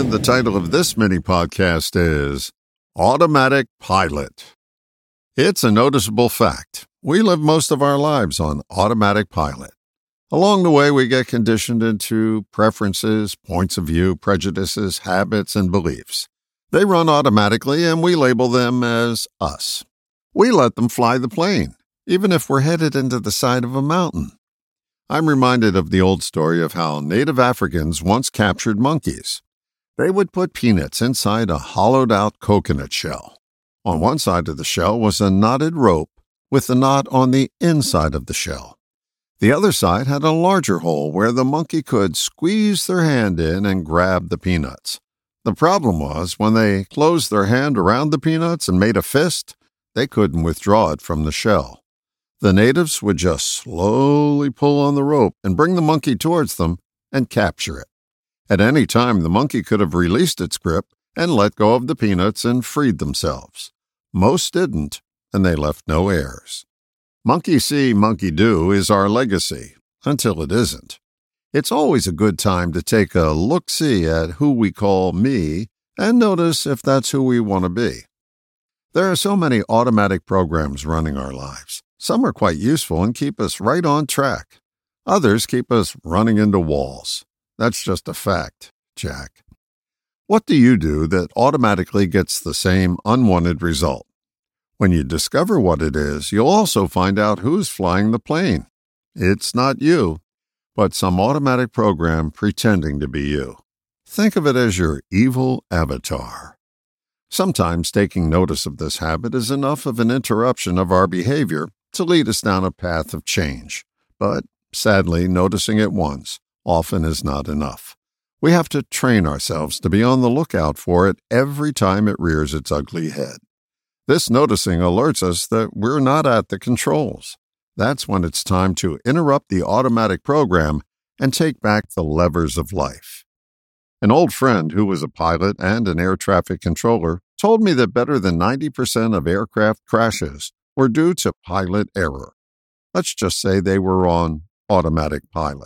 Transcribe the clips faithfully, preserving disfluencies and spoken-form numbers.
And the title of this mini podcast is Automatic Pilot. It's a noticeable fact. We live most of our lives on automatic pilot. Along the way, we get conditioned into preferences, points of view, prejudices, habits, and beliefs. They run automatically, and we label them as us. We let them fly the plane, even if we're headed into the side of a mountain. I'm reminded of the old story of how native Africans once captured monkeys. They would put peanuts inside a hollowed-out coconut shell. On one side of the shell was a knotted rope with the knot on the inside of the shell. The other side had a larger hole where the monkey could squeeze their hand in and grab the peanuts. The problem was, when they closed their hand around the peanuts and made a fist, they couldn't withdraw it from the shell. The natives would just slowly pull on the rope and bring the monkey towards them and capture it. At any time, the monkey could have released its grip and let go of the peanuts and freed themselves. Most didn't, and they left no heirs. Monkey see, monkey do is our legacy, until it isn't. It's always a good time to take a look-see at who we call me and notice if that's who we want to be. There are so many automatic programs running our lives. Some are quite useful and keep us right on track. Others keep us running into walls. That's just a fact, Jack. What do you do that automatically gets the same unwanted result? When you discover what it is, you'll also find out who's flying the plane. It's not you, but some automatic program pretending to be you. Think of it as your evil avatar. Sometimes taking notice of this habit is enough of an interruption of our behavior to lead us down a path of change. But, sadly, noticing it once often is not enough. We have to train ourselves to be on the lookout for it every time it rears its ugly head. This noticing alerts us that we're not at the controls. That's when it's time to interrupt the automatic program and take back the levers of life. An old friend who was a pilot and an air traffic controller told me that better than ninety percent of aircraft crashes were due to pilot error. Let's just say they were on automatic pilot.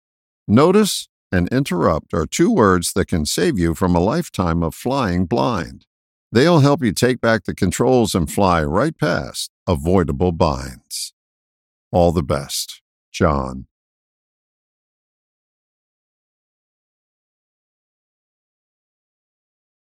Notice and interrupt are two words that can save you from a lifetime of flying blind. They'll help you take back the controls and fly right past avoidable binds. All the best, John.